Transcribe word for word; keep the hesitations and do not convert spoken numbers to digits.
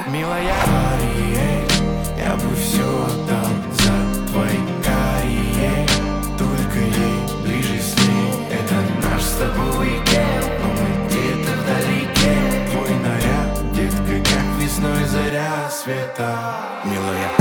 Милая Ария, я бы все отдал за твои карие. Только ей ближе с ней, это наш с тобой уикенд. Но мы где-то вдалеке. Твой наряд, детка, как весной заря света. Милая